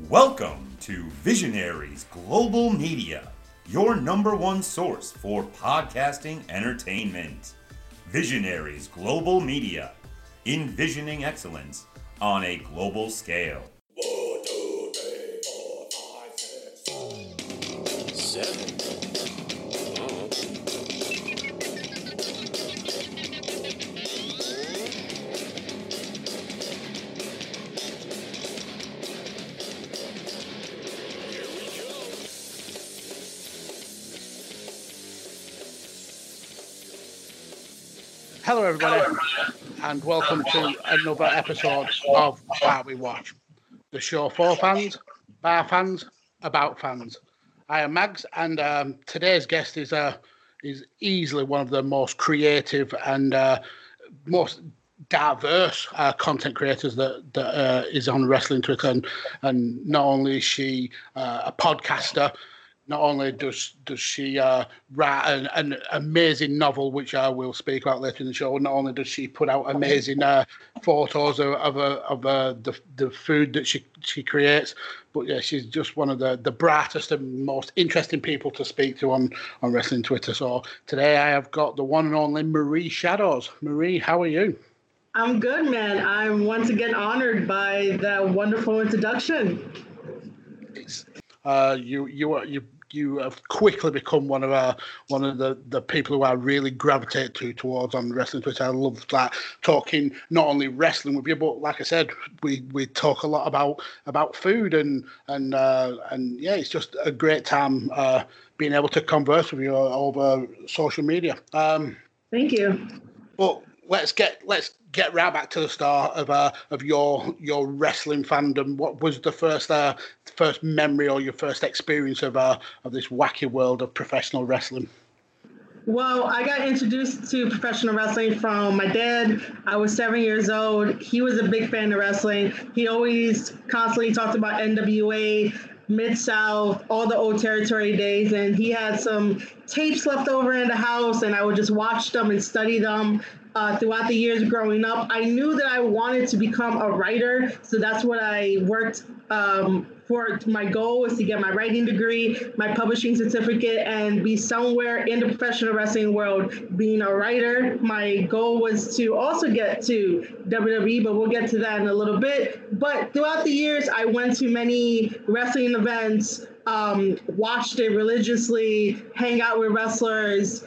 Welcome to Visionaries Global Media, your number one source for podcasting entertainment. Visionaries Global Media, envisioning excellence on a global scale. 1, 2, 3, 4, 5, 6, 7. Hello, everybody, and welcome to another episode of Why We Watch, the show for fans, by fans, about fans. I am Mags, and today's guest is easily one of the most creative and most diverse content creators that is on wrestling Twitter, and not only is she a podcaster. Not only does she write an amazing novel, which I will speak about later in the show, not only does she put out amazing photos of the food that she creates, but yeah, she's just one of the brightest and most interesting people to speak to on Wrestling Twitter. So today I have got the one and only Marie Shadows. Marie, how are you? I'm good, man. I'm once again honored by that wonderful introduction. You have quickly become one of the people who I really gravitate towards on Wrestling Twitter. I love that, talking not only wrestling with you, but like I said, we talk a lot about food and yeah, it's just a great time being able to converse with you over social media. Thank you. But let's get right back to the start of your wrestling fandom. What was the first memory or your first experience of this wacky world of professional wrestling? Well, I got introduced to professional wrestling from my dad. I was 7 years old. He was a big fan of wrestling. He always constantly talked about NWA, Mid-South, all the old territory days, and he had some tapes left over in the house, and I would just watch them and study them. Throughout the years growing up, I knew that I wanted to become a writer, so that's what I worked for. My goal was to get my writing degree, my publishing certificate, and be somewhere in the professional wrestling world being a writer. My goal was to also get to WWE, but we'll get to that in a little bit. But throughout the years, I went to many wrestling events, watched it religiously, hang out with wrestlers,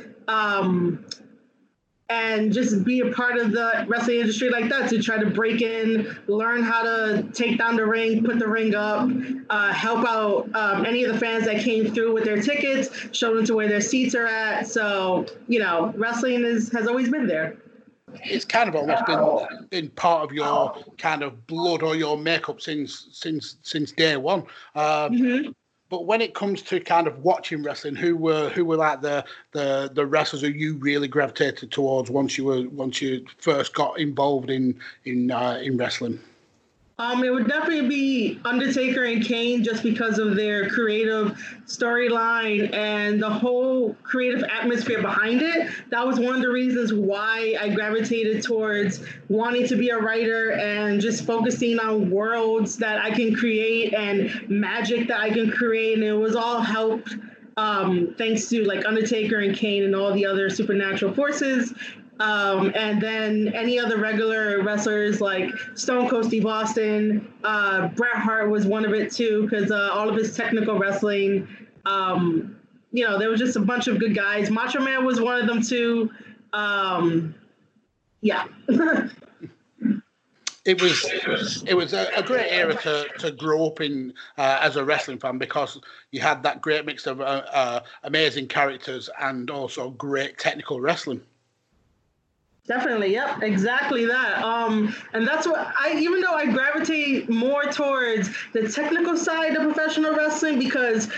and just be a part of the wrestling industry like that, to try to break in, learn how to take down the ring, put the ring up, help out any of the fans that came through with their tickets, show them to where their seats are at. So, wrestling has always been there. It's kind of almost been part of your kind of blood or your makeup since day one. Mm-hmm. But when it comes to kind of watching wrestling, who were like the wrestlers who you really gravitated towards once you first got involved in wrestling? It would definitely be Undertaker and Kane, just because of their creative storyline and the whole creative atmosphere behind it. That was one of the reasons why I gravitated towards wanting to be a writer and just focusing on worlds that I can create and magic that I can create. And it was all helped thanks to like Undertaker and Kane and all the other supernatural forces. And then any other regular wrestlers like Stone Cold Steve Austin, Bret Hart was one of it too, because all of his technical wrestling, there was just a bunch of good guys. Macho Man was one of them too. Yeah. It was a great era to grow up in as a wrestling fan, because you had that great mix of amazing characters and also great technical wrestling. Definitely. Yep. Exactly that. And that's what even though I gravitate more towards the technical side of professional wrestling, because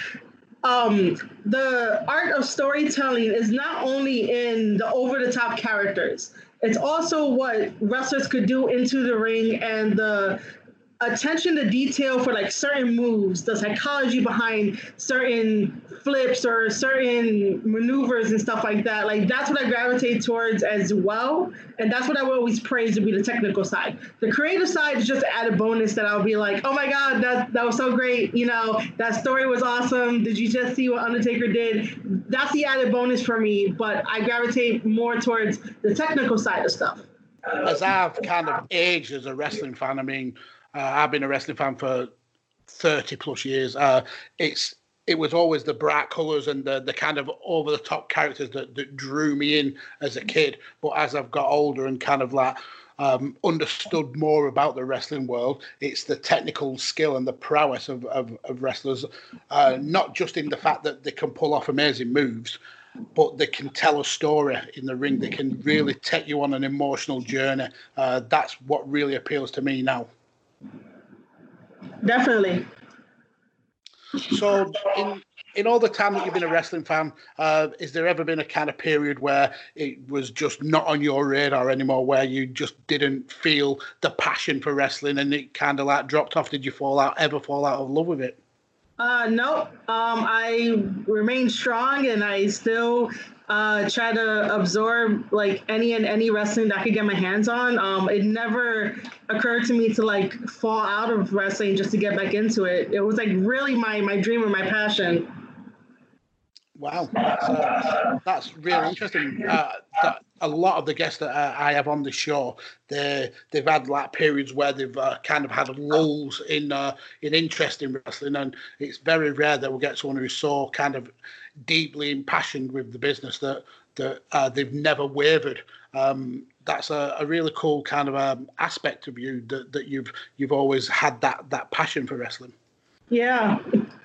the art of storytelling is not only in the over-the-top characters. It's also what wrestlers could do into the ring and the attention to detail for like certain moves, the psychology behind certain flips or certain maneuvers and stuff like that. Like that's what I gravitate towards as well. And that's what I would always praise to be the technical side. The creative side is just an added bonus that I'll be like, oh my God, that was so great. You know, that story was awesome. Did you just see what Undertaker did? That's the added bonus for me, but I gravitate more towards the technical side of stuff. As I've kind of aged as a wrestling fan, I mean, I've been a wrestling fan for 30 plus years. It was always the bright colours and the kind of over the top characters that drew me in as a kid. But as I've got older and kind of like understood more about the wrestling world, it's the technical skill and the prowess of wrestlers, not just in the fact that they can pull off amazing moves, but they can tell a story in the ring. They can really take you on an emotional journey. That's what really appeals to me now. Definitely. So in all the time that you've been a wrestling fan, has there ever been a kind of period where it was just not on your radar anymore, where you just didn't feel the passion for wrestling and it kind of like dropped off? Did you ever fall out of love with it? No, I remain strong and I still try to absorb like any wrestling that I could get my hands on. It never occurred to me to like fall out of wrestling just to get back into it. It was like really my dream and my passion. Wow, that's really interesting. A lot of the guests that I have on the show, they've had like periods where they've kind of had lulls in interest in wrestling, and it's very rare that we'll get someone who's so kind of deeply impassioned with the business that they've never wavered. That's a really cool kind of aspect of you that you've always had that passion for wrestling. Yeah.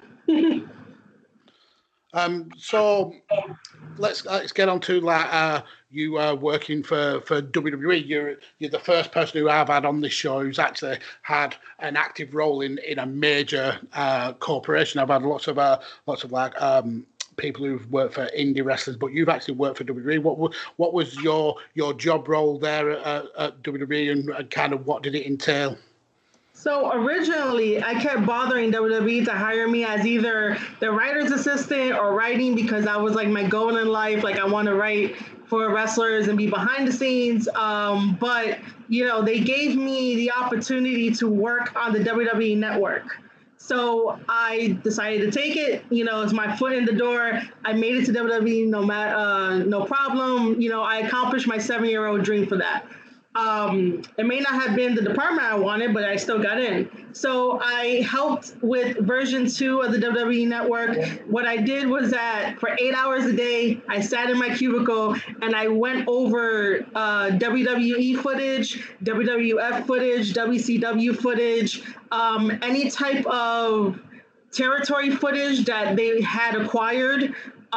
So let's get on to like you working for WWE. You're the first person who I've had on this show who's actually had an active role in a major corporation. I've had lots of like people who've worked for indie wrestlers, but you've actually worked for WWE. What was your job role there at WWE, and kind of what did it entail? So originally, I kept bothering WWE to hire me as either the writer's assistant or writing, because that was like my goal in life. Like I want to write for wrestlers and be behind the scenes. But, you know, they gave me the opportunity to work on the WWE network. So I decided to take it. You know, it's my foot in the door. I made it to WWE no problem. You know, I accomplished my 7-year-old dream for that. It may not have been the department I wanted, but I still got in. So I helped with version 2 of the WWE network. What I did was that for 8 hours a day, I sat in my cubicle and I went over WWE footage, WWF footage, WCW footage, any type of territory footage that they had acquired.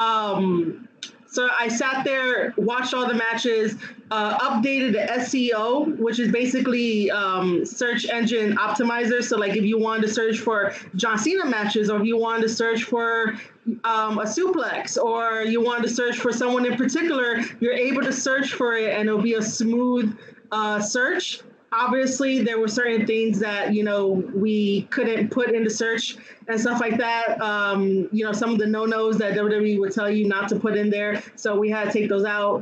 So I sat there, watched all the matches, updated the SEO, which is basically search engine optimizer. So like if you wanted to search for John Cena matches, or if you wanted to search for a suplex, or you wanted to search for someone in particular, you're able to search for it and it'll be a smooth search. Obviously, there were certain things that, you know, we couldn't put into search and stuff like that. You know, some of the no-nos that WWE would tell you not to put in there. So we had to take those out.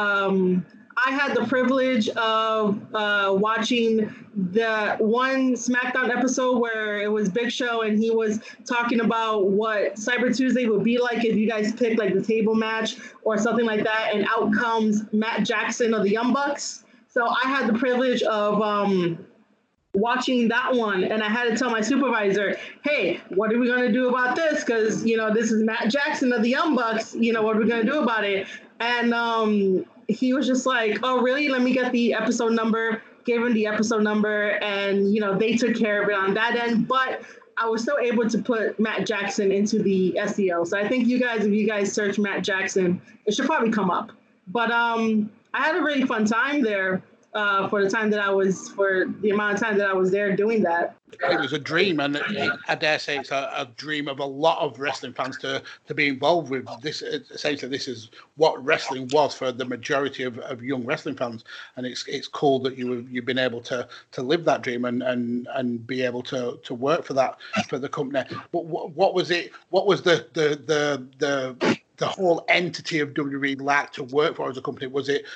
I had the privilege of watching the one SmackDown episode where it was Big Show and he was talking about what Cyber Tuesday would be like if you guys picked like the table match or something like that, and out comes Matt Jackson of the Young Bucks. So I had the privilege of watching that one, and I had to tell my supervisor, hey, what are we going to do about this? Because, you know, this is Matt Jackson of the Young Bucks. You know, what are we going to do about it? And he was just like, oh, really? Let me get the episode number. Gave him the episode number, and, you know, they took care of it on that end. But I was still able to put Matt Jackson into the SEO. So I think if you guys search Matt Jackson, it should probably come up. But I had a really fun time there. for the amount of time that I was there doing that. It was a dream, and I dare say it's a dream of a lot of wrestling fans to be involved with this. Essentially, this is what wrestling was for the majority of young wrestling fans, and it's cool that you've been able to live that dream and be able to work for the company. But what was it? What was the whole entity of WWE like to work for as a company? Was it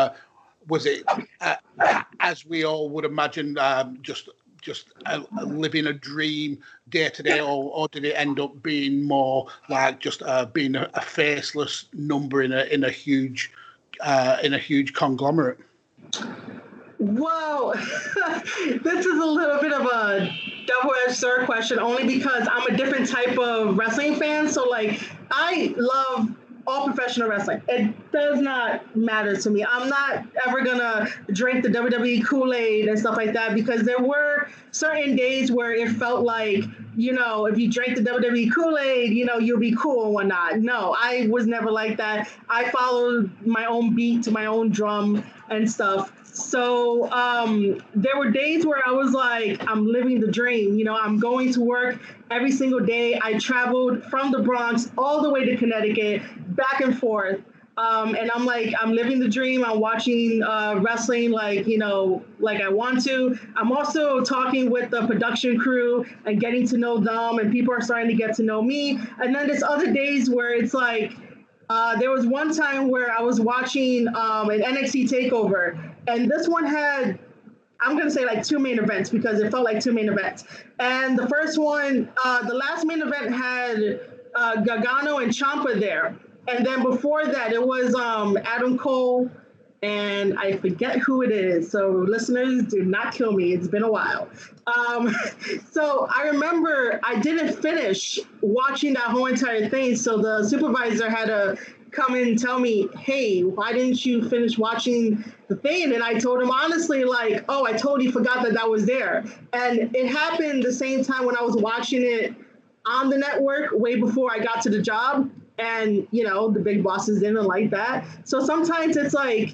as we all would imagine, just living a dream day to day, or did it end up being more like just being a faceless number in a huge conglomerate? Well, this is a little bit of a double-edged sword question, only because I'm a different type of wrestling fan. So, like, I love all professional wrestling. It does not matter to me. I'm not ever gonna drink the WWE Kool-Aid and stuff like that, because there were certain days where it felt like, if you drank the WWE Kool-Aid, you'll be cool and whatnot. No, I was never like that. I followed my own beat to my own drum and stuff. So there were days where I was like, I'm living the dream. I'm going to work every single day. I traveled from the Bronx all the way to Connecticut, back and forth. And I'm like, I'm living the dream. I'm watching wrestling like I want to. I'm also talking with the production crew and getting to know them, and people are starting to get to know me. And then there's other days where it's like, there was one time where I was watching an NXT TakeOver, and this one had, I'm going to say like two main events, because it felt like two main events. And the first one, the last main event had Gargano and Ciampa there. And then before that, it was Adam Cole, and I forget who it is. So listeners, do not kill me. It's been a while. So I remember I didn't finish watching that whole entire thing. So the supervisor had to come and tell me, hey, why didn't you finish watching the thing? And I told him honestly, like, oh, I totally forgot that was there. And it happened the same time when I was watching it on the network way before I got to the job. And, the big bosses didn't like that. So sometimes it's like,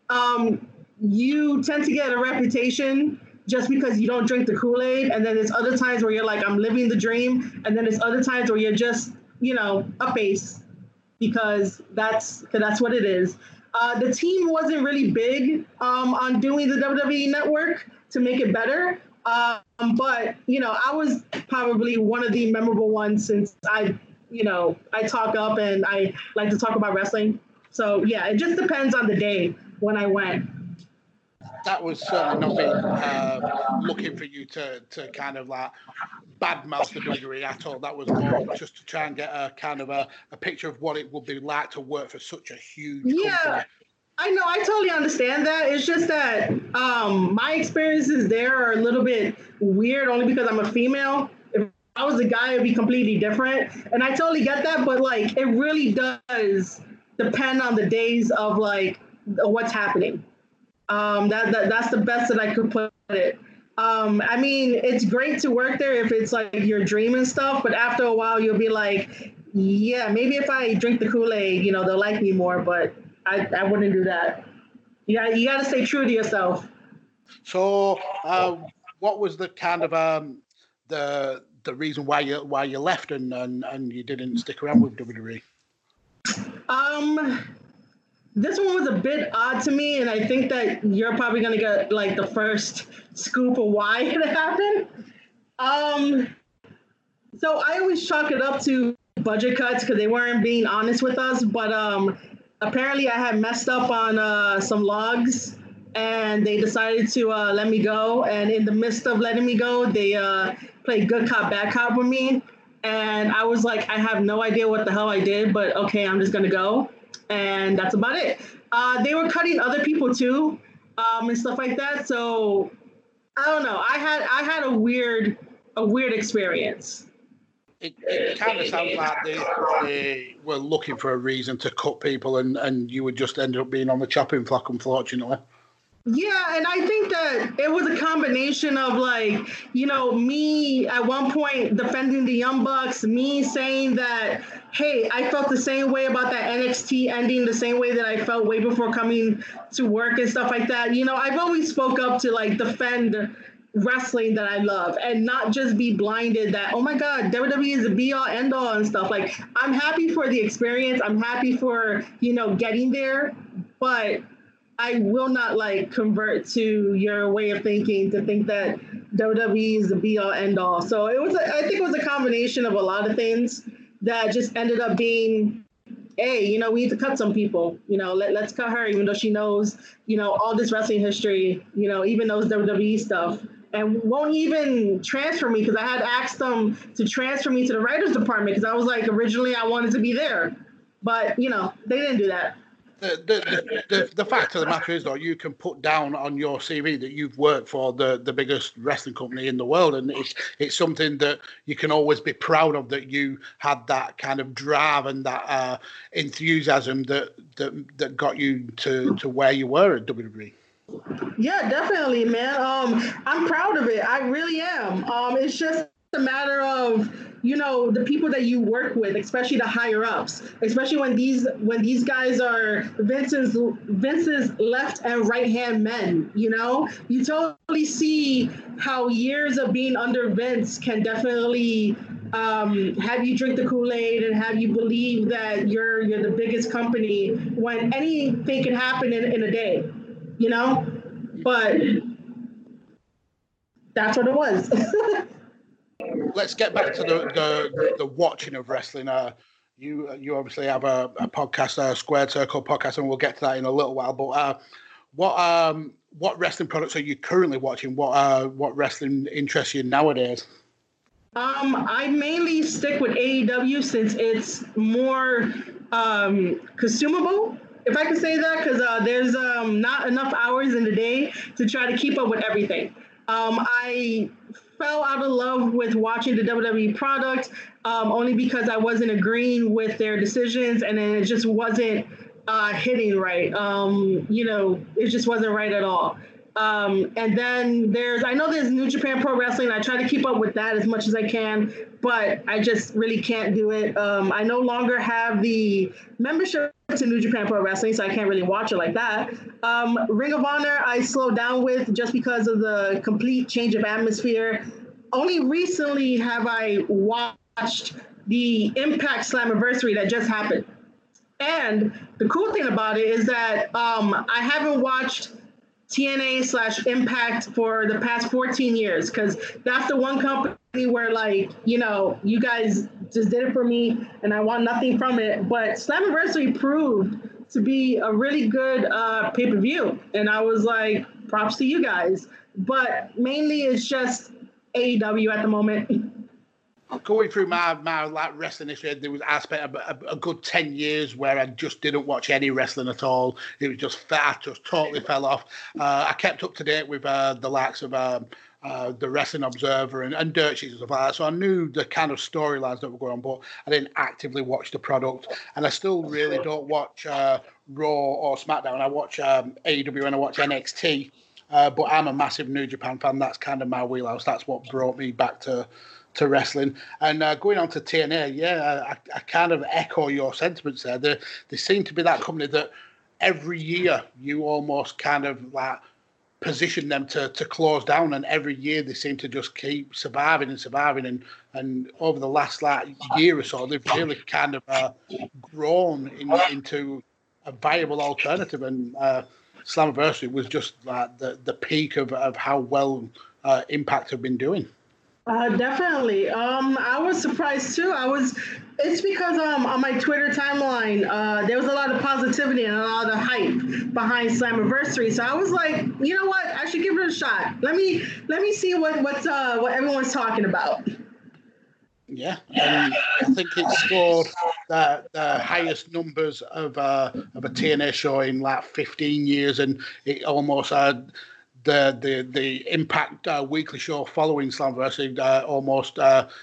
you tend to get a reputation just because you don't drink the Kool-Aid. And then there's other times where you're like, I'm living the dream. And then there's other times where you're just, a face, because that's what it is. The team wasn't really big on doing the WWE Network to make it better. But, I was probably one of the memorable ones, since I talk up and I like to talk about wrestling. So, yeah, it just depends on the day when I went. That was certainly nothing looking for you to kind of like badmouth the WWE at all. That was more just to try and get a kind of a picture of what it would be like to work for such a huge company. I know. I totally understand that. It's just that my experiences there are a little bit weird, only because I'm a female. If I was a guy, it'd be completely different. And I totally get that, but like, it really does depend on the days of like what's happening. That's the best that I could put it. I mean, it's great to work there if it's like your dream and stuff, but after a while you'll be like, yeah, maybe if I drink the Kool-Aid, they'll like me more, but I wouldn't do that. Yeah, you got to stay true to yourself. So, what was the kind of the reason why you left and you didn't stick around with WWE? This one was a bit odd to me, and I think that you're probably gonna get like the first scoop of why it happened. So I always chalk it up to budget cuts, because they weren't being honest with us, but apparently I had messed up on some logs, and they decided to let me go. And in the midst of letting me go, they played good cop, bad cop with me. And I was like, I have no idea what the hell I did, but okay, I'm just gonna go. And that's about it. They were cutting other people too, and stuff like that. So I don't know. I had a weird experience. It kind of sounds like they were looking for a reason to cut people, and you would just end up being on the chopping block, unfortunately. Yeah, and I think that it was a combination of like, me at one point defending the Young Bucks, me saying that, hey, I felt the same way about that NXT ending, the same way that I felt way before coming to work and stuff like that. I've always spoke up to like defend wrestling that I love and not just be blinded that, oh my God, WWE is the be all end all and stuff. Like, I'm happy for the experience. I'm happy for, getting there, but I will not like convert to your way of thinking to think that WWE is the be all end all. So I think it was a combination of a lot of things that just ended up being, hey, we need to cut some people. Let's cut her, even though she knows, all this wrestling history, even knows WWE stuff, and won't even transfer me because I had asked them to transfer me to the writers department because I was like, originally I wanted to be there, but they didn't do that. The fact of the matter is, though, you can put down on your CV that you've worked for the biggest wrestling company in the world, and it's something that you can always be proud of, that you had that kind of drive and that enthusiasm that got you to where you were at WWE. Yeah, definitely, man. I'm proud of it. I really am. It's just a matter of the people that you work with, especially the higher ups, especially when these guys are Vince's left and right hand men. You totally see how years of being under Vince can definitely have you drink the Kool-Aid and have you believe that you're the biggest company when anything can happen in a day. But that's what it was. Let's get back to the watching of wrestling. You obviously have a podcast, a Squared Circle podcast, and we'll get to that in a little while. But what wrestling products are you currently watching? What wrestling interests you nowadays? I mainly stick with AEW since it's more consumable, if I can say that, because there's not enough hours in the day to try to keep up with everything. I fell out of love with watching the WWE product only because I wasn't agreeing with their decisions, and then it just wasn't hitting right. It just wasn't right at all. And then I know there's New Japan Pro Wrestling. I try to keep up with that as much as I can, but I just really can't do it. I no longer have the membership to New Japan Pro Wrestling, so I can't really watch it like that. Ring of Honor, I slowed down with just because of the complete change of atmosphere. Only recently have I watched the Impact Slammiversary that just happened. And the cool thing about it is that I haven't watched TNA/Impact for the past 14 years, because that's the one company where, like, you guys just did it for me and I want nothing from it. But Slammiversary proved to be a really good pay-per-view, and I was like, props to you guys. But mainly it's just AEW at the moment. Going through my like wrestling history, I spent a good 10 years where I just didn't watch any wrestling at all. It was just I just totally fell off. I kept up to date with the likes of the Wrestling Observer and Dirt Sheets and stuff like that. So I knew the kind of storylines that were going on, but I didn't actively watch the product. And I still really don't watch Raw or SmackDown. I watch AEW and I watch NXT. But I'm a massive New Japan fan. That's kind of my wheelhouse. That's what brought me back to wrestling. And going on to TNA, I kind of echo your sentiments there. They seem to be that company that every year you almost kind of like position them to close down, and every year they seem to just keep surviving. And over the last year or so, they've really kind of grown into a viable alternative. And Slammiversary was just like the peak of how well Impact have been doing. Definitely. I was surprised too. It's because on my Twitter timeline, there was a lot of positivity and a lot of hype behind Slammiversary. So I was like, you know what? I should give it a shot. Let me see what everyone's talking about. Yeah, and I think it scored the highest numbers of a TNA show in like 15 years, and it almost the Impact weekly show following Slammiversary almost got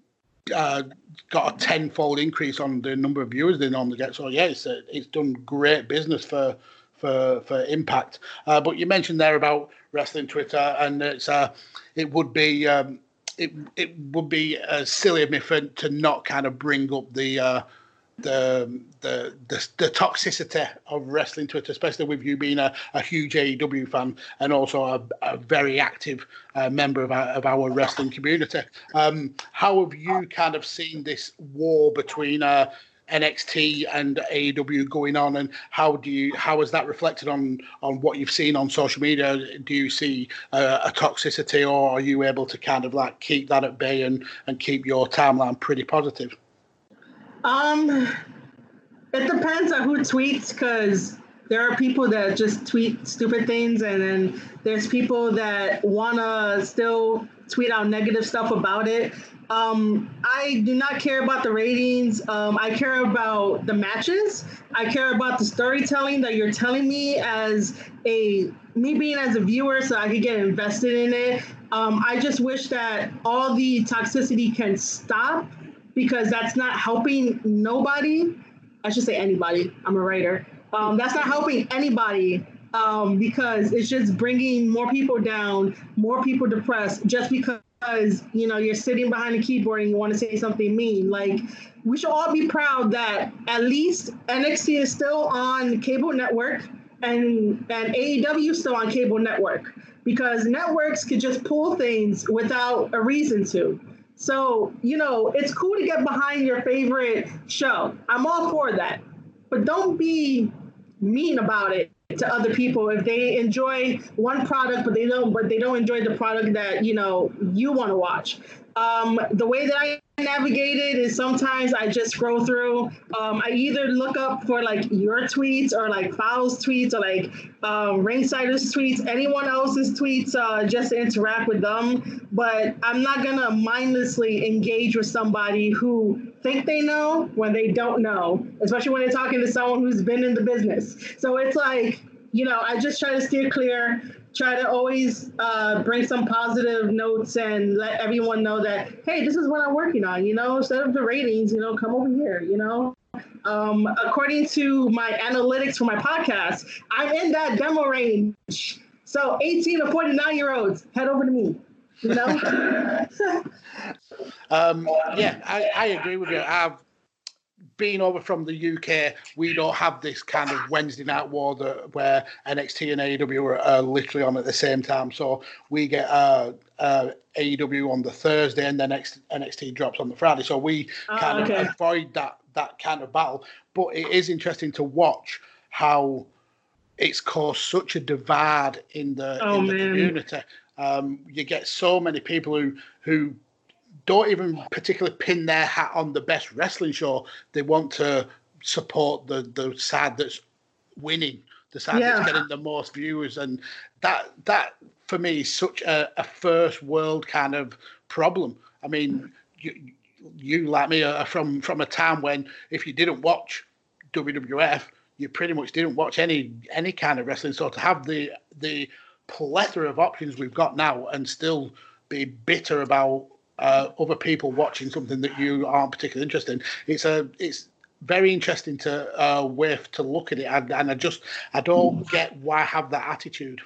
a tenfold increase on the number of viewers they normally get. So yeah, it's done great business for for Impact. But you mentioned there about wrestling Twitter, and it would be silly of me to not kind of bring up the toxicity of wrestling Twitter, especially with you being a huge AEW fan and also a very active member of our wrestling community. How have you kind of seen this war between NXT and AEW going on, and how is that reflected on what you've seen on social media? Do you see a toxicity, or are you able to kind of like keep that at bay and keep your timeline pretty positive? It depends on who tweets, because there are people that just tweet stupid things, and then there's people that want to still tweet out negative stuff about it. I do not care about the ratings. I care about the matches. I care about the storytelling that you're telling me as me being as a viewer, so I could get invested in it. I just wish that all the toxicity can stop, because that's not helping nobody. I should say anybody. I'm a writer. That's not helping anybody, because it's just bringing more people down, more people depressed, just because, you're sitting behind a keyboard and you want to say something mean. Like, we should all be proud that at least NXT is still on cable network and AEW is still on cable network, because networks could just pull things without a reason to. So, it's cool to get behind your favorite show. I'm all for that. But don't be mean about it to other people if they enjoy one product, but they don't enjoy the product that, you want to watch. The way that I navigate it is sometimes I just scroll through. I either look up for like your tweets or like Fowl's tweets or like Ringsider's tweets, anyone else's tweets, just to interact with them. But I'm not gonna mindlessly engage with somebody who think they know when they don't know, especially when they're talking to someone who's been in the business. So it's like, I just try to steer clear. Try to always bring some positive notes and let everyone know that, hey, this is what I'm working on, instead of the ratings, come over here, According to my analytics for my podcast, I'm in that demo range. So 18 to 49-year-olds, head over to me, Yeah, I agree with you. I've been over from the UK, we don't have this kind of Wednesday night war where NXT and AEW are literally on at the same time. So we get AEW on the Thursday and then NXT drops on the Friday. So we kind of avoid that kind of battle. But it is interesting to watch how it's caused such a divide in the community. You get so many people who don't even particularly pin their hat on the best wrestling show. They want to support the side that's winning, the side that's getting the most viewers. And that for me is such a first world kind of problem. I mean, you like me are from a time when if you didn't watch WWF, you pretty much didn't watch any kind of wrestling. So to have the plethora of options we've got now and still be bitter about other people watching something that you aren't particularly interested in, it's very interesting to way to look at it, and I don't get why I have that attitude.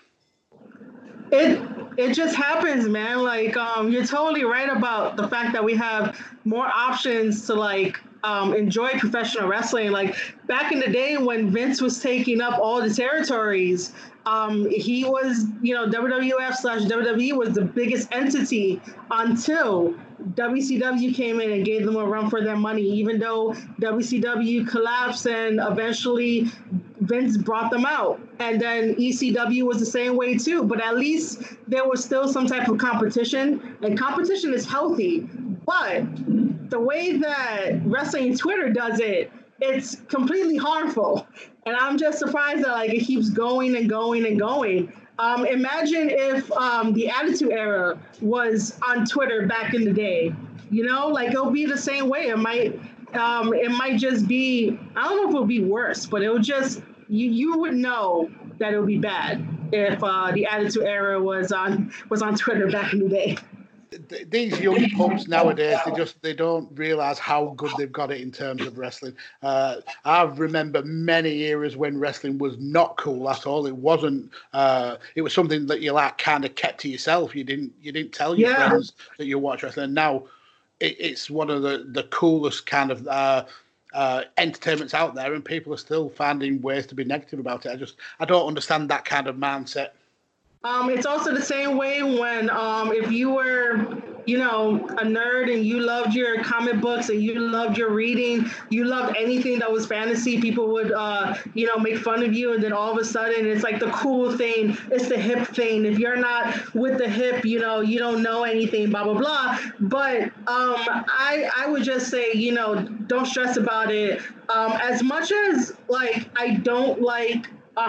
It just happens, man. Like, you're totally right about the fact that we have more options to enjoy professional wrestling. Like back in the day when Vince was taking up all the territories, he was, WWF/WWE was the biggest entity until WCW came in and gave them a run for their money, even though WCW collapsed and eventually Vince brought them out. And then ECW was the same way too, but at least there was still some type of competition, and competition is healthy. But the way that wrestling Twitter does it, it's completely harmful. And I'm just surprised that it keeps going and going and going. Imagine if the Attitude Era was on Twitter back in the day. It'll be the same way. It might just be, I don't know if it'll be worse, but it'll just, you would know that it would be bad if the Attitude Era was on Twitter back in the day. these young pups nowadays, they don't realize how good they've got it in terms of wrestling. I remember many eras when wrestling was not cool at all. It wasn't. It was something that you like kind of kept to yourself. You didn't tell your friends that you watch wrestling. And now it's one of the coolest kind of entertainments out there, and people are still finding ways to be negative about it. I don't understand that kind of mindset. It's also the same way when if you were, a nerd and you loved your comic books and you loved your reading, you loved anything that was fantasy, people would, make fun of you. And then all of a sudden it's like the cool thing. It's the hip thing. If you're not with the hip, you don't know anything, blah, blah, blah. But I would just say, don't stress about it. As much as I don't like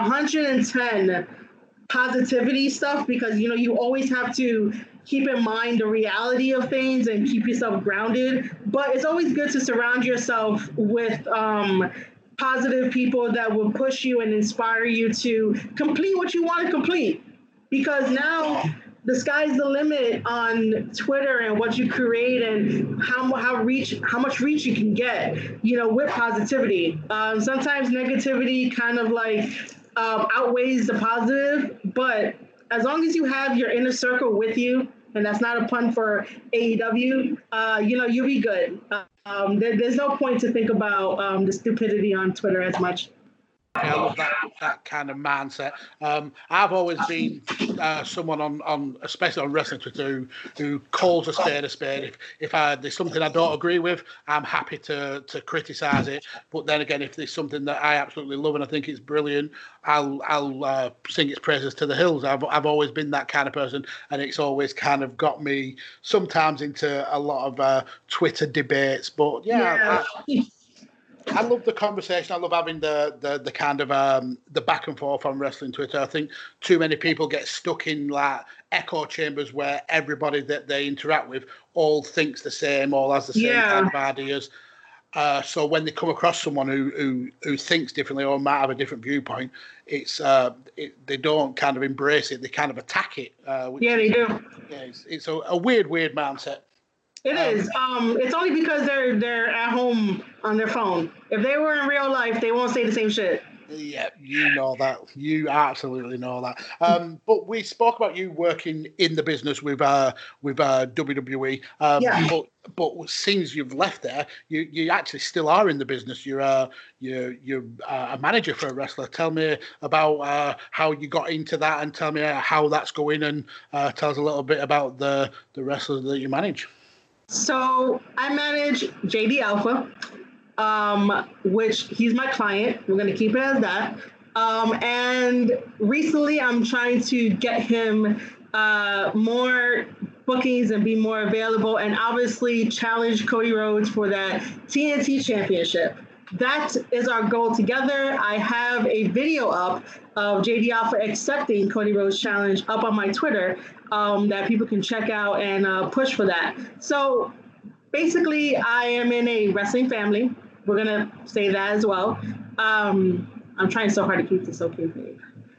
110 positivity stuff, because you always have to keep in mind the reality of things and keep yourself grounded, but it's always good to surround yourself with positive people that will push you and inspire you to complete what you want to complete, because now the sky's the limit on Twitter and what you create and how much reach you can get, with positivity. Sometimes negativity kind of outweighs the positive, but as long as you have your inner circle with you, and that's not a pun for AEW, you'll be good. There's no point to think about the stupidity on Twitter as much. I love that kind of mindset. I've always been someone on especially on wrestling Twitter who calls a spade a spade. If there's something I don't agree with, I'm happy to criticize it. But then again, if there's something that I absolutely love and I think it's brilliant, I'll sing its praises to the hills. I've always been that kind of person, and it's always kind of got me sometimes into a lot of Twitter debates. But I love the conversation. I love having the kind of the back and forth on wrestling Twitter. I think too many people get stuck in echo chambers where everybody that they interact with all thinks the same, all has the same kind of ideas. So when they come across someone who thinks differently or might have a different viewpoint, they don't kind of embrace it. They kind of attack it. They do. Yeah, it's a weird mindset. It is. It's only because they're at home on their phone. If they were in real life, they won't say the same shit. Yeah, you know that. You absolutely know that. But we spoke about you working in the business with WWE. But since you've left there, you actually still are in the business. You're a manager for a wrestler. Tell me about how you got into that, and tell me how that's going, and tell us a little bit about the wrestlers that you manage. So I manage JD Alpha, which he's my client. We're going to keep it as that. And recently I'm trying to get him more bookings and be more available, and obviously challenge Cody Rhodes for that TNT championship. That is our goal together. I have a video up of JD Alpha accepting Cody Rhodes' challenge up on my Twitter that people can check out and push for that. So basically, I am in a wrestling family. We're going to say that as well. I'm trying so hard to keep this okay, babe.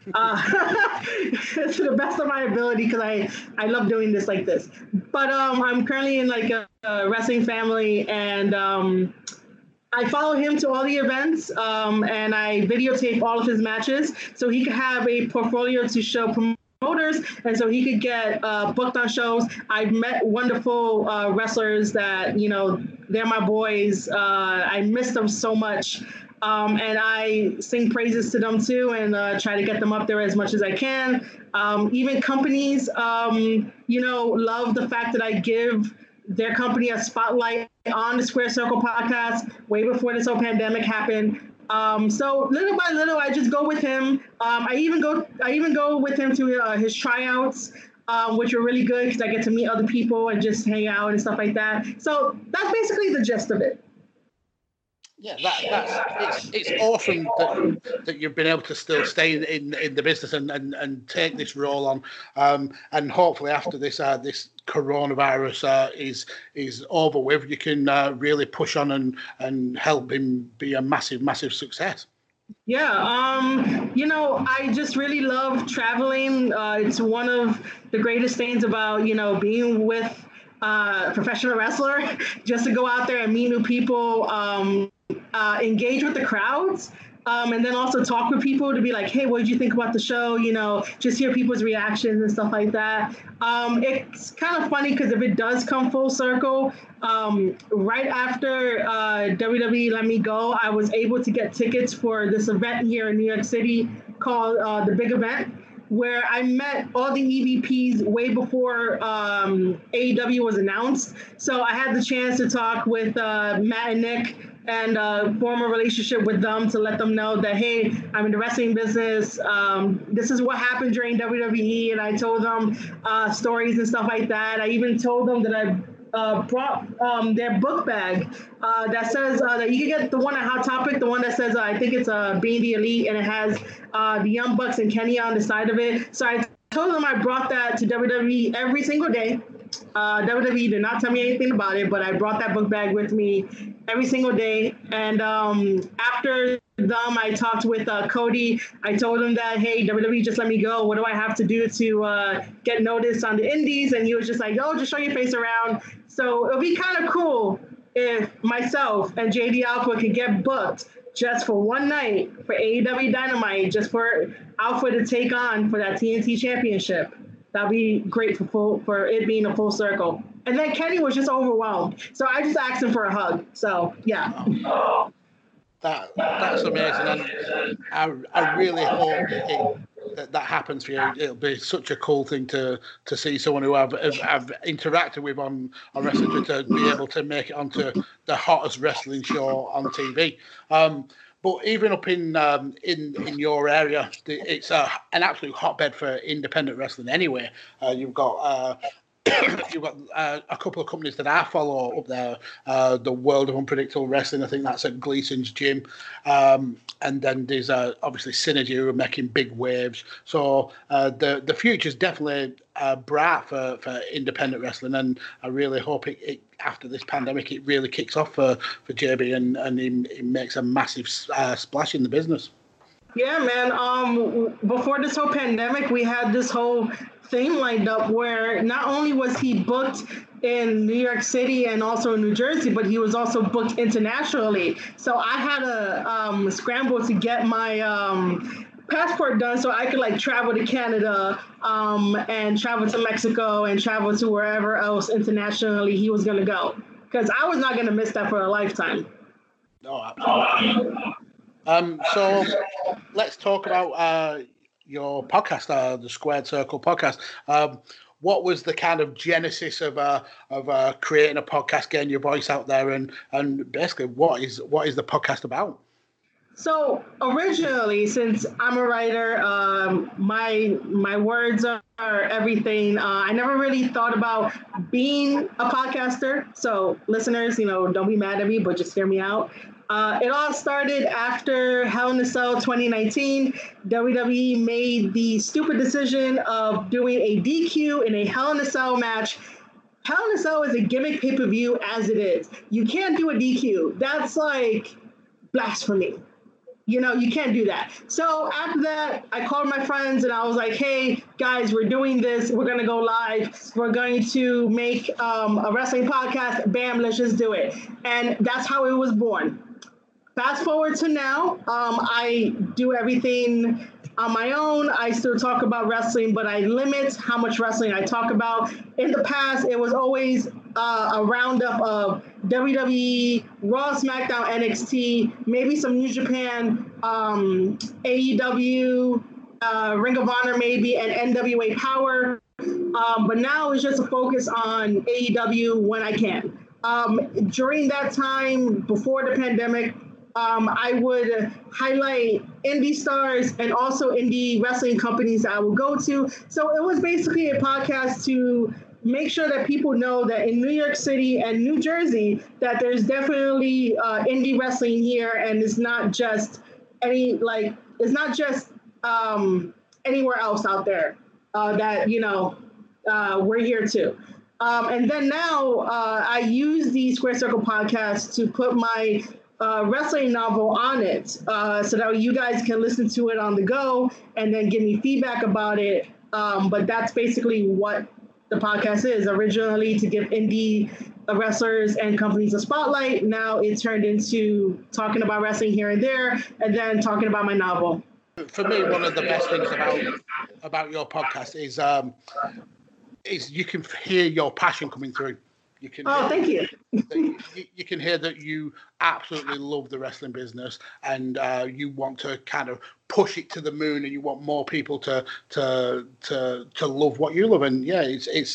To the best of my ability, because I love doing this like this. But I'm currently in a wrestling family, and I follow him to all the events, and I videotape all of his matches so he can have a portfolio to show promoters, and so he could get booked on shows. I've met wonderful wrestlers that, they're my boys. I miss them so much. And I sing praises to them too, and try to get them up there as much as I can. Even companies, love the fact that I give their company a spotlight on the Square Circle podcast way before this whole pandemic happened. So little by little, I just go with him. I even go with him to his tryouts, which are really good because I get to meet other people and just hang out and stuff like that. So that's basically the gist of it. Yeah, it's awesome that you've been able to still stay in the business and take this role on, and hopefully after this coronavirus is over with, you can really push on and help him be a massive success. Yeah, I just really love traveling. It's one of the greatest things about being with professional wrestler, just to go out there and meet new people, engage with the crowds. And then also talk with people to be like, hey, what did you think about the show? You know, just hear people's reactions and stuff like that. It's kind of funny because if it does come full circle, right after WWE let me go, I was able to get tickets for this event here in New York City called The Big Event, where I met all the EVPs way before AEW was announced. So I had the chance to talk with Matt and Nick and form a relationship with them to let them know that, hey, I'm in the wrestling business. This is what happened during WWE. And I told them stories and stuff like that. I even told them that I brought their book bag that says that you can get the one at Hot Topic, the one that says, I think it's Being the Elite, and it has the Young Bucks and Kenny on the side of it. So I told them I brought that to WWE every single day. WWE did not tell me anything about it, but I brought that book bag with me every single day. And after them, I talked with Cody. I told him that, hey, WWE just let me go. What do I have to do to get noticed on the indies? And he was just like, oh, just show your face around. So it'll be kind of cool if myself and JD Alpha could get booked just for one night for AEW Dynamite, just for Alpha to take on for that TNT Championship. That'd be great for it being a full circle. And then Kenny was just overwhelmed. So I just asked him for a hug. So, yeah. That's amazing. And I really hope that happens for you. It'll be such a cool thing to see someone who I've interacted with on Wrestling Twitter be able to make it onto the hottest wrestling show on TV. But even up in your area, it's an absolute hotbed for independent wrestling anyway. You've got a couple of companies that I follow up there. The World of Unpredictable Wrestling, I think that's at Gleason's Gym. And then there's obviously Synergy, who are making big waves. So the future's definitely bright for independent wrestling. And I really hope it after this pandemic, it really kicks off for JB and he makes a massive splash in the business. Yeah, man. Before this whole pandemic, we had this whole thing lined up where not only was he booked in New York City and also in New Jersey, but he was also booked internationally. So I had to scramble to get my passport done so I could like travel to Canada and travel to Mexico and travel to wherever else internationally he was going to go. Because I was not going to miss that for a lifetime. No, absolutely. So let's talk about your podcast, the Squared Circle podcast. What was the kind of genesis of creating a podcast, getting your voice out there, and basically what is the podcast about? So originally, since I'm a writer, my words are everything. I never really thought about being a podcaster. So listeners, don't be mad at me, but just hear me out. It all started after Hell in a Cell 2019. WWE made the stupid decision of doing a DQ in a Hell in a Cell match. Hell in a Cell is a gimmick pay-per-view as it is. You can't do a DQ. That's like blasphemy. You can't do that. So after that, I called my friends and I was like, hey, guys, we're doing this. We're going to go live. We're going to make a wrestling podcast. Bam, let's just do it. And that's how it was born. Fast forward to now, I do everything on my own. I still talk about wrestling, but I limit how much wrestling I talk about. In the past, it was always a roundup of WWE, Raw, SmackDown, NXT, maybe some New Japan, AEW, Ring of Honor maybe, and NWA Power. But now it's just a focus on AEW when I can. During that time, before the pandemic, I would highlight indie stars and also indie wrestling companies that I would go to. So it was basically a podcast to make sure that people know that in New York City and New Jersey, that there's definitely indie wrestling here, and it's not just anywhere else out there that we're here too. And then now I use the Square Circle podcast to put my wrestling novel on it so that you guys can listen to it on the go and then give me feedback about it. But that's basically what the podcast is. Originally to give indie wrestlers and companies a spotlight. Now it turned into talking about wrestling here and there, and then talking about my novel. For me, one of the best things about your podcast is you can hear your passion coming through. You can thank you. You can hear that you absolutely love the wrestling business, and you want to kind of push it to the moon, and you want more people to love what you love. And yeah,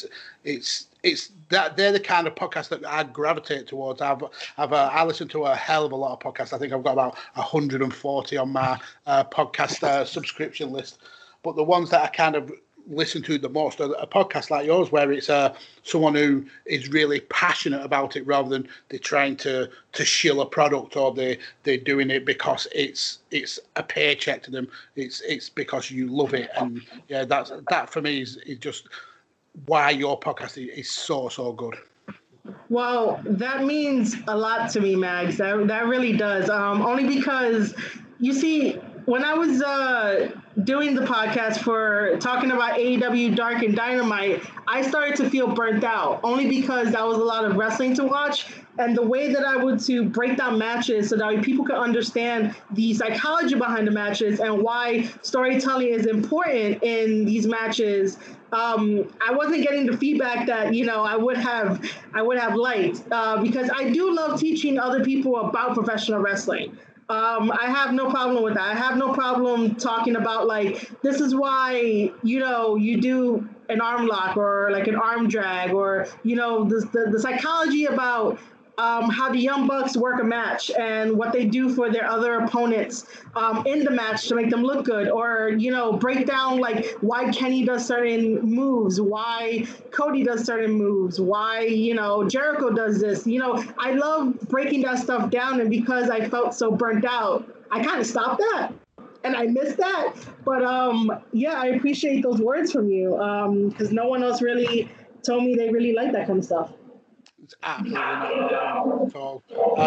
it's that they're the kind of podcasts that I gravitate towards. I listen to a hell of a lot of podcasts. I think I've got about 140 on my podcast subscription list. But the ones that I kind of listen to the most are a podcast like yours, where it's someone who is really passionate about it, rather than they're trying to shill a product, or they're doing it because it's a paycheck to them. It's because you love it. And yeah, that for me is just why your podcast is so good. Well, that means a lot to me, Mags. That really does. Only because, you see, when I was doing the podcast for talking about AEW Dark and Dynamite, I started to feel burnt out, only because that was a lot of wrestling to watch. And the way that I would to break down matches so that people could understand the psychology behind the matches and why storytelling is important in these matches, I wasn't getting the feedback that I would have liked, because I do love teaching other people about professional wrestling. I have no problem with that. I have no problem talking about, like, this is why, you do an arm lock or like an arm drag, or, the psychology about how the Young Bucks work a match and what they do for their other opponents in the match to make them look good, or, break down like why Kenny does certain moves, why Cody does certain moves, why, Jericho does this. I love breaking that stuff down, and because I felt so burnt out, I kind of stopped that. And I missed that. But yeah, I appreciate those words from you, because no one else really told me they really like that kind of stuff. It's absolutely not at all.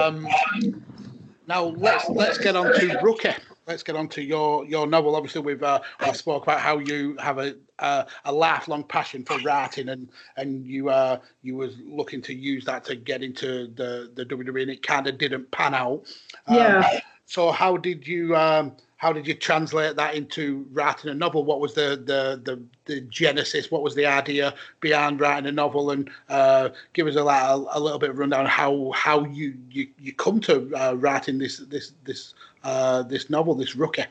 Now let's get on to Rookie. Let's get on to your novel. Obviously, we've spoke about how you have a lifelong passion for writing, and you was looking to use that to get into the WWE, and it kind of didn't pan out. Yeah. So how did you translate that into writing a novel? What was the genesis? What was the idea behind writing a novel? And give us a little bit of rundown how you come to writing this novel, this Rookie.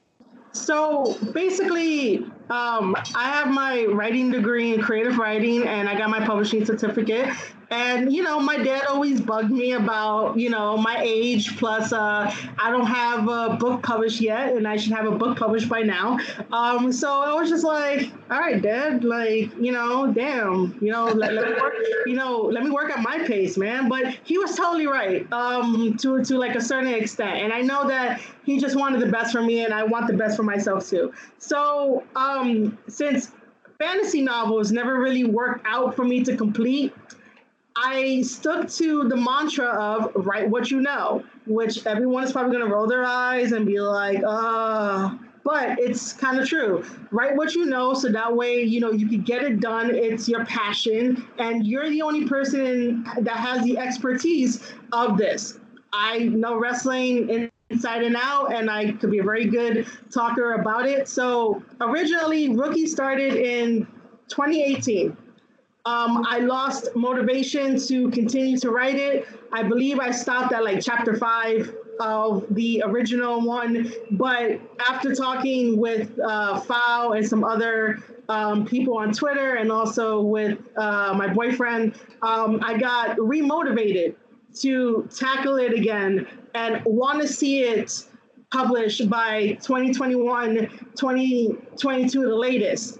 So basically, I have my writing degree in creative writing, and I got my publishing certificate. And, my dad always bugged me about, my age, plus I don't have a book published yet, and I should have a book published by now. So I was just like, all right, Dad, like, damn, let me work at my pace, man. But he was totally right, to like a certain extent. And I know that he just wanted the best for me, and I want the best for myself too. So since fantasy novels never really worked out for me to complete, I stuck to the mantra of write what you know, which everyone is probably going to roll their eyes and be like, but it's kind of true. Write what you know, so that way, you can get it done. It's your passion, and you're the only person that has the expertise of this. I know wrestling inside and out, and I could be a very good talker about it. So originally, Rookie started in 2018. I lost motivation to continue to write it. I believe I stopped at like chapter 5 of the original one. But after talking with Fao and some other people on Twitter, and also with my boyfriend, I got remotivated to tackle it again and want to see it published by 2021, 2022, the latest.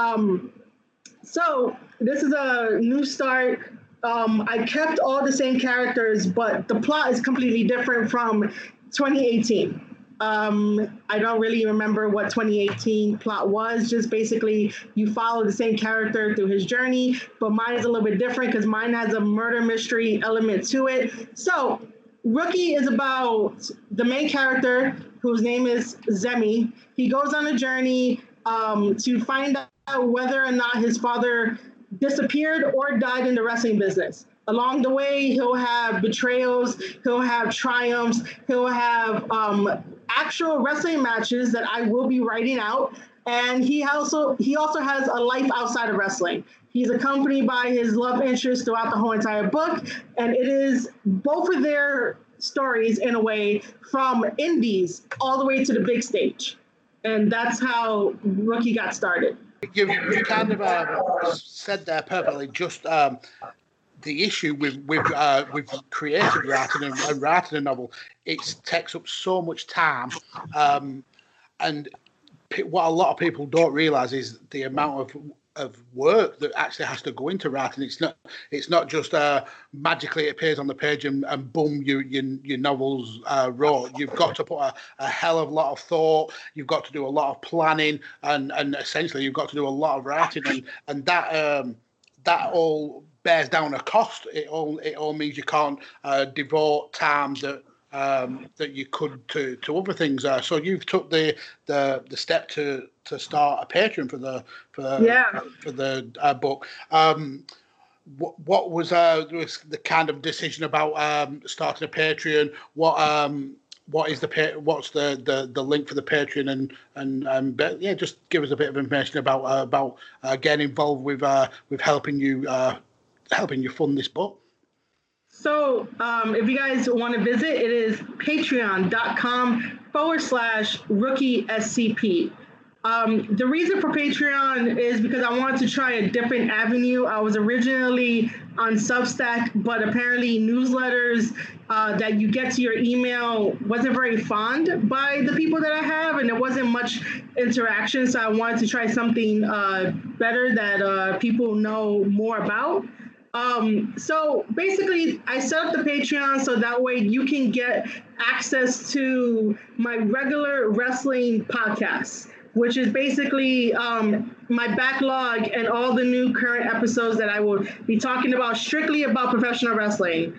So this is a new start. I kept all the same characters, but the plot is completely different from 2018. I don't really remember what 2018 plot was. Just basically you follow the same character through his journey, but mine is a little bit different because mine has a murder mystery element to it. So Rookie is about the main character, whose name is Zemi. He goes on a journey to find out whether or not his father disappeared or died in the wrestling business. Along the way, he'll have betrayals, he'll have triumphs, he'll have actual wrestling matches that I will be writing out. And he also has a life outside of wrestling. He's accompanied by his love interest throughout the whole entire book. And it is both of their stories, in a way, from indies all the way to the big stage. And that's how Rookie got started. You've kind of said there perfectly. Just the issue with creative writing and writing a novel, it takes up so much time, and what a lot of people don't realise is the amount of work that actually has to go into writing. It's not just magically it appears on the page and boom, your novel's wrote. You've got to put a hell of a lot of thought. You've got to do a lot of planning, and essentially you've got to do a lot of writing, and that all bears down a cost. It all means you can't devote time that you could to other things. So you've took the step to start a Patreon for the book. What was the kind of decision about starting a Patreon? What's the link for the Patreon and just give us a bit of information about getting involved with helping you fund this book. So if you guys want to visit, it is patreon.com/rookiescp. The reason for Patreon is because I wanted to try a different avenue. I was originally on Substack, but apparently newsletters that you get to your email wasn't very fond by the people that I have, and there wasn't much interaction. So I wanted to try something better that people know more about. So basically, I set up the Patreon so that way you can get access to my regular wrestling podcasts, which is basically my backlog and all the new current episodes that I will be talking about strictly about professional wrestling.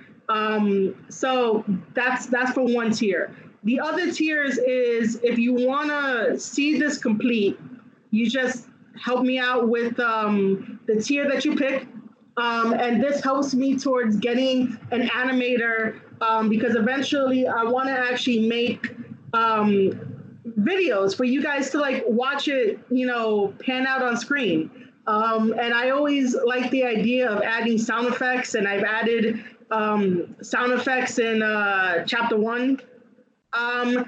So that's for one tier. The other tiers is if you want to see this complete, you just help me out with the tier that you pick. And this helps me towards getting an animator because eventually I want to actually make videos for you guys to like watch it, pan out on screen. And I always like the idea of adding sound effects, and I've added sound effects in chapter 1. And,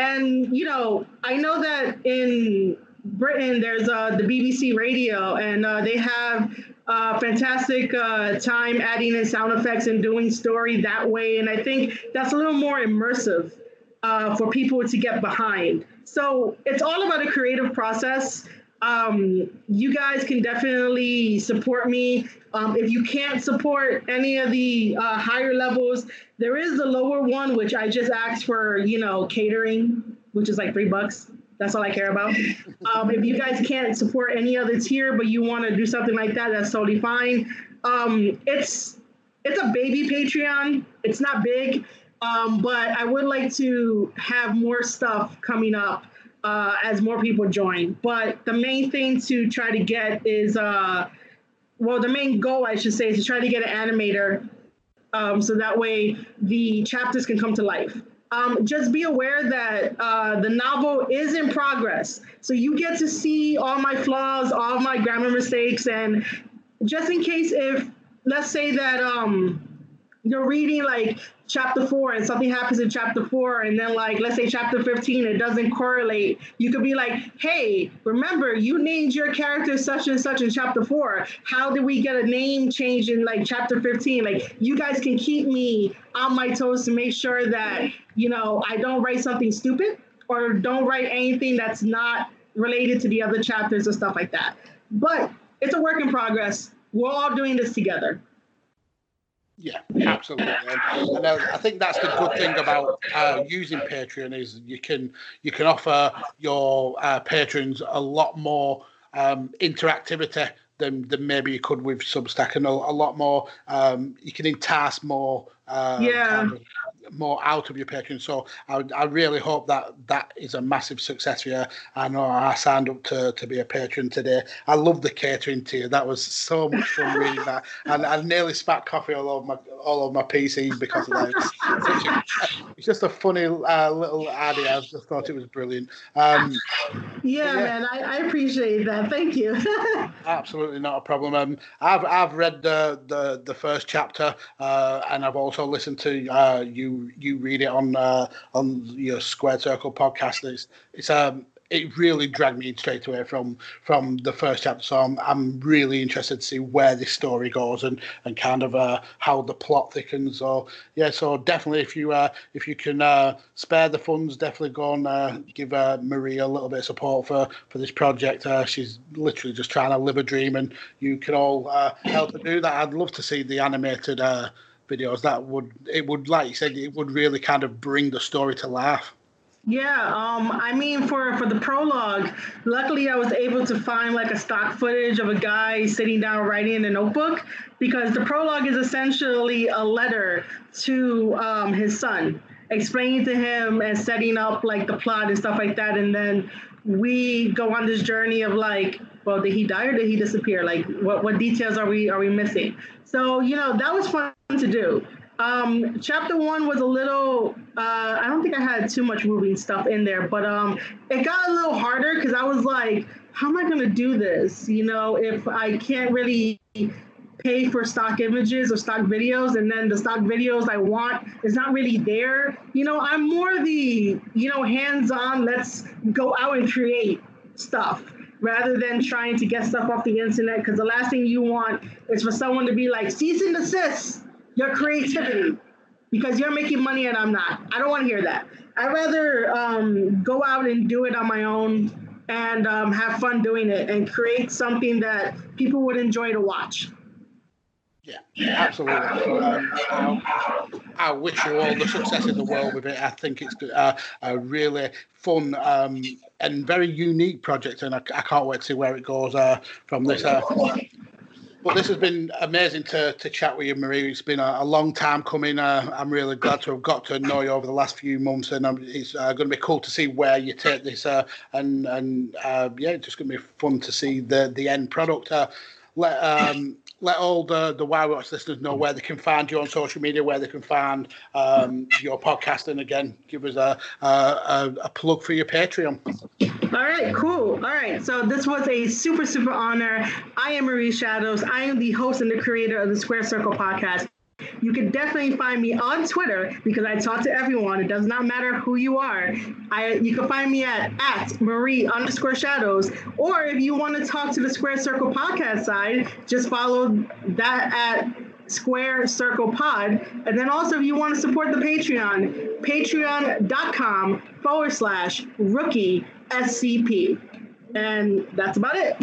I know that in Britain, there's the BBC Radio, and they have fantastic time adding in sound effects and doing story that way. And I think that's a little more immersive for people to get behind. So it's all about a creative process. You guys can definitely support me. If you can't support any of the higher levels, there is the lower one, which I just asked for, catering, which is like $3. That's all I care about. If you guys can't support any other tier, but you want to do something like that, that's totally fine. It's a baby Patreon. It's not big, but I would like to have more stuff coming up as more people join. But the main thing to try to get is, the main goal, I should say, is to try to get an animator so that way the chapters can come to life. Just be aware that the novel is in progress. So you get to see all my flaws, all my grammar mistakes, and just in case if, let's say that you're reading like chapter 4 and something happens in chapter 4 and then like, let's say chapter 15, it doesn't correlate. You could be like, hey, remember you named your character such and such in chapter 4. How did we get a name change in like chapter 15? Like you guys can keep me on my toes to make sure that, I don't write something stupid or don't write anything that's not related to the other chapters and stuff like that. But it's a work in progress. We're all doing this together. Yeah, absolutely, and I think that's the good thing about using Patreon is you can offer your patrons a lot more interactivity than maybe you could with Substack, and a lot more. You can entice more more out of your Patreon. So I really hope that is a massive success for you. I know I signed up to be a patron today. I love the catering tier. That was so much fun reading that, and I nearly spat coffee all over my PC because of that. It's just a funny little idea. I just thought it was brilliant. Man, I appreciate that. Thank you. Absolutely not a problem. I've read the first chapter, and I've also listened to you read it on your Squared Circle podcast. It really dragged me straight away from the first chapter. So I'm really interested to see where this story goes and kind of how the plot thickens. So definitely if you can spare the funds, definitely go and give Marie a little bit of support for this project. She's literally just trying to live a dream, and you can all help her do that. I'd love to see the animated videos. It would, like you said, it would really kind of bring the story to life. Yeah, I mean, for the prologue, luckily I was able to find like a stock footage of a guy sitting down writing in a notebook, because the prologue is essentially a letter to his son, explaining to him and setting up like the plot and stuff like that. And then we go on this journey of like, well, did he die or did he disappear? Like, what details are we missing? So, that was fun to do. Chapter 1 was a little, I don't think I had too much moving stuff in there, but it got a little harder because I was like, how am I going to do this? If I can't really pay for stock images or stock videos, and then the stock videos I want is not really there. I'm more the, hands-on, let's go out and create stuff rather than trying to get stuff off the internet, because the last thing you want is for someone to be like, cease and desist your creativity because you're making money and I'm not. I don't want to hear that. I'd rather go out and do it on my own and have fun doing it and create something that people would enjoy to watch. Yeah, absolutely. I wish you all the success in the world with it. I think it's a really fun and very unique project, and I can't wait to see where it goes from this. But this has been amazing to chat with you, Marie. It's been a long time coming. I'm really glad to have got to know you over the last few months, and it's going to be cool to see where you take this. It's just going to be fun to see the end product. Let all the Why We Watch listeners know where they can find you on social media, where they can find your podcast, and again, give us a plug for your Patreon. All right, cool. All right, so this was a super, super honor. I am Marie Shadows. I am the host and the creator of the Squared Circle podcast. You can definitely find me on Twitter because I talk to everyone. It does not matter who you are. You can find me at Marie_Shadows. Or if you want to talk to the Squared Circle podcast side, just follow that at Square Circle Pod. And then also if you want to support the Patreon, patreon.com/rookie SCP. And that's about it.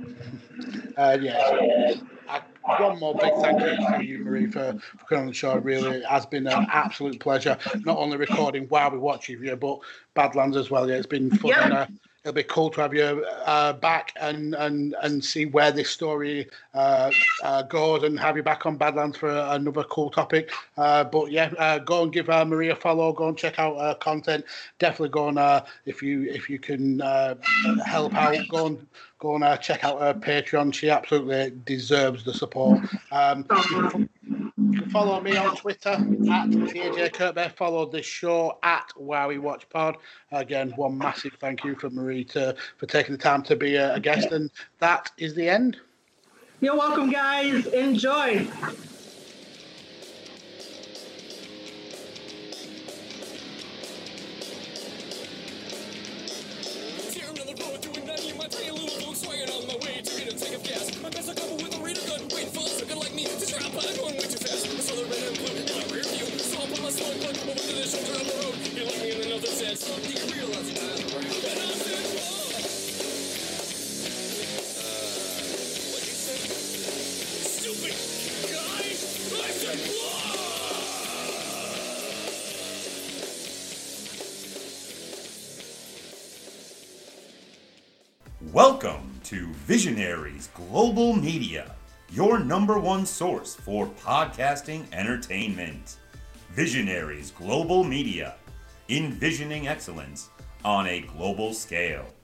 One more big thank you to you, Marie, for coming on the show. It really has been an absolute pleasure, not only recording While We Watch you, but Badlands as well. Yeah, it's been fun. Yep. And, it'll be cool to have you back and see where this story goes, and have you back on Badlands for another cool topic. Go and give Marie a follow. Go and check out her content. Definitely go and if you can help out, go and check out her Patreon. She absolutely deserves the support. You can follow me on Twitter at TJ Kirkbear. Follow this show at Why We Watch Pod. Again, one massive thank you for Marie for taking the time to be a guest. And that is the end. You're welcome, guys. Enjoy. Welcome to Visionaries Global Media, your #1 source for podcasting entertainment. Visionaries Global Media, envisioning excellence on a global scale.